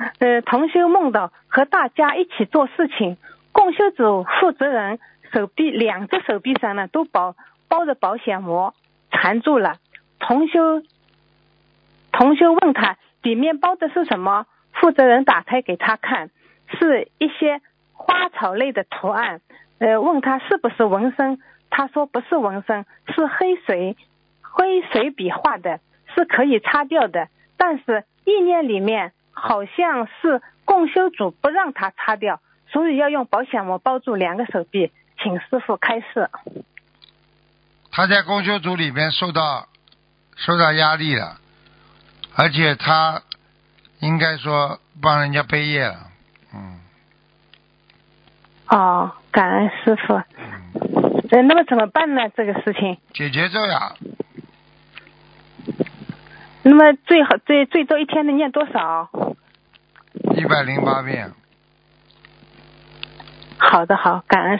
同修梦到和大家一起做事情，共修组负责人两只手臂上呢都包着保险膜缠住了。同修问他里面包的是什么，负责人打开给他看，是一些花草类的图案。问他是不是纹身，他说不是纹身，是黑水笔画的，是可以擦掉的，但是意念里面好像是共修组不让他擦掉，所以要用保险膜包住两个手臂，请师父开示。 他在共修组里面受到压力了，而且他应该说帮人家背业了。 感恩师父。那么怎么办呢？这个事情解决咒呀。 那么最多一天能念多少 ？108遍。 好的，好，感恩。